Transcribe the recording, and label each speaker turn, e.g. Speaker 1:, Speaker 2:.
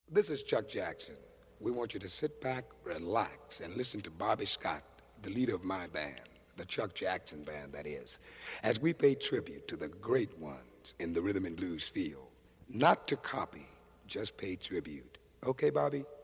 Speaker 1: This is Chuck Jackson. We want you to sit back, relax, and listen to Bobby Scott, the leader of my band, the Chuck Jackson Band, that is, as we pay tribute to the great ones in the rhythm and blues field. Not to copy, just pay tribute. Okay, Bobby?